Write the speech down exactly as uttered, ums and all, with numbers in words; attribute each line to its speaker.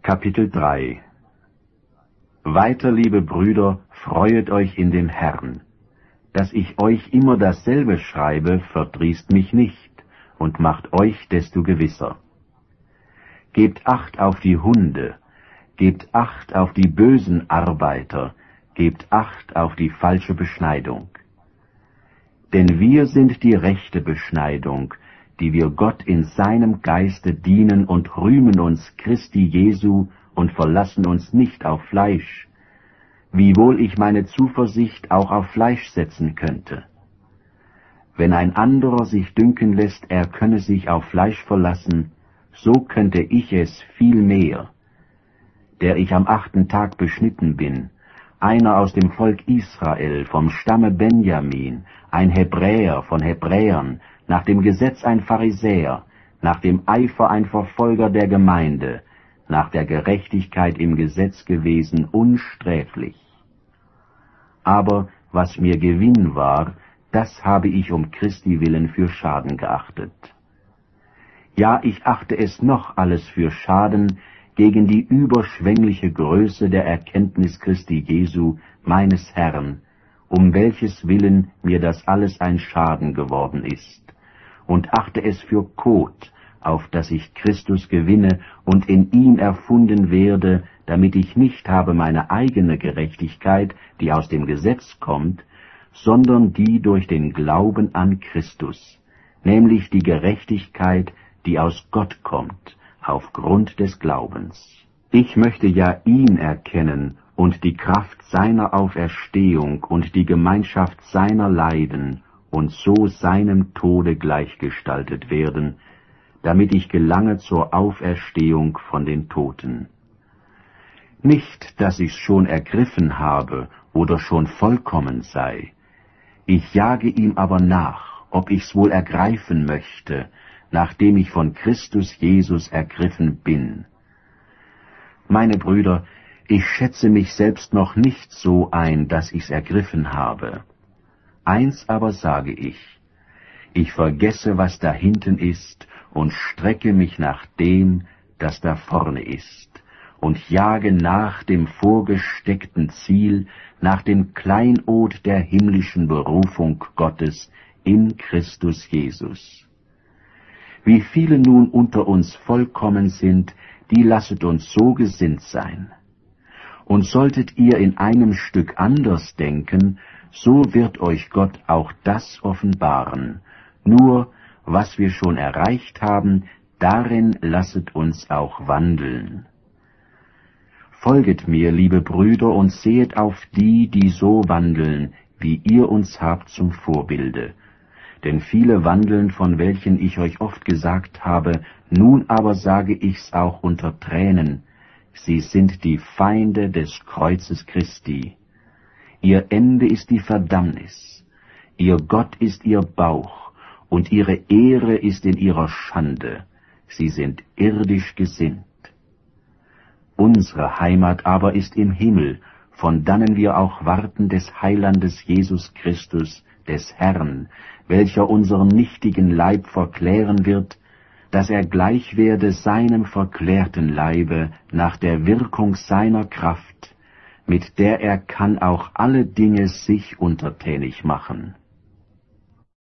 Speaker 1: Kapitel drei. Weiter, liebe Brüder, freuet euch in dem Herrn. Dass ich euch immer dasselbe schreibe, verdrießt mich nicht und macht euch desto gewisser. Gebt Acht auf die Hunde, gebt Acht auf die bösen Arbeiter, gebt Acht auf die falsche Beschneidung. Denn wir sind die rechte Beschneidung, die wir Gott in seinem Geiste dienen und rühmen uns Christi Jesu und verlassen uns nicht auf Fleisch, wiewohl ich meine Zuversicht auch auf Fleisch setzen könnte. Wenn ein anderer sich dünken lässt, er könne sich auf Fleisch verlassen, so könnte ich es viel mehr, der ich am achten Tag beschnitten bin, einer aus dem Volk Israel, vom Stamme Benjamin, ein Hebräer von Hebräern, nach dem Gesetz ein Pharisäer, nach dem Eifer ein Verfolger der Gemeinde, nach der Gerechtigkeit im Gesetz gewesen, unsträflich. Aber was mir Gewinn war, das habe ich um Christi willen für Schaden geachtet. Ja, ich achte es noch alles für Schaden gegen die überschwängliche Größe der Erkenntnis Christi Jesu, meines Herrn, um welches Willen mir das alles ein Schaden geworden ist, und achte es für Kot, auf dass ich Christus gewinne und in ihm erfunden werde, damit ich nicht habe meine eigene Gerechtigkeit, die aus dem Gesetz kommt, sondern die durch den Glauben an Christus, nämlich die Gerechtigkeit, die aus Gott kommt, aufgrund des Glaubens. Ich möchte ja ihn erkennen und die Kraft seiner Auferstehung und die Gemeinschaft seiner Leiden und so seinem Tode gleichgestaltet werden, damit ich gelange zur Auferstehung von den Toten. Nicht, dass ich's schon ergriffen habe oder schon vollkommen sei. Ich jage ihm aber nach, ob ich's wohl ergreifen möchte, nachdem ich von Christus Jesus ergriffen bin. Meine Brüder, ich schätze mich selbst noch nicht so ein, dass ich's ergriffen habe. Eins aber sage ich, ich vergesse, was da hinten ist, und strecke mich nach dem, das da vorne ist, und jage nach dem vorgesteckten Ziel, nach dem Kleinod der himmlischen Berufung Gottes in Christus Jesus. Wie viele nun unter uns vollkommen sind, die lasset uns so gesinnt sein. Und solltet ihr in einem Stück anders denken, so wird euch Gott auch das offenbaren. Nur, was wir schon erreicht haben, darin lasset uns auch wandeln. Folget mir, liebe Brüder, und sehet auf die, die so wandeln, wie ihr uns habt zum Vorbilde. Denn viele wandeln, von welchen ich euch oft gesagt habe, nun aber sage ich's auch unter Tränen, sie sind die Feinde des Kreuzes Christi. Ihr Ende ist die Verdammnis, ihr Gott ist ihr Bauch, und ihre Ehre ist in ihrer Schande, sie sind irdisch gesinnt. Unsere Heimat aber ist im Himmel, von dannen wir auch warten des Heilandes Jesus Christus, des Herrn, welcher unseren nichtigen Leib verklären wird, dass er gleich werde seinem verklärten Leibe nach der Wirkung seiner Kraft, mit der er kann auch alle Dinge sich untertänig machen.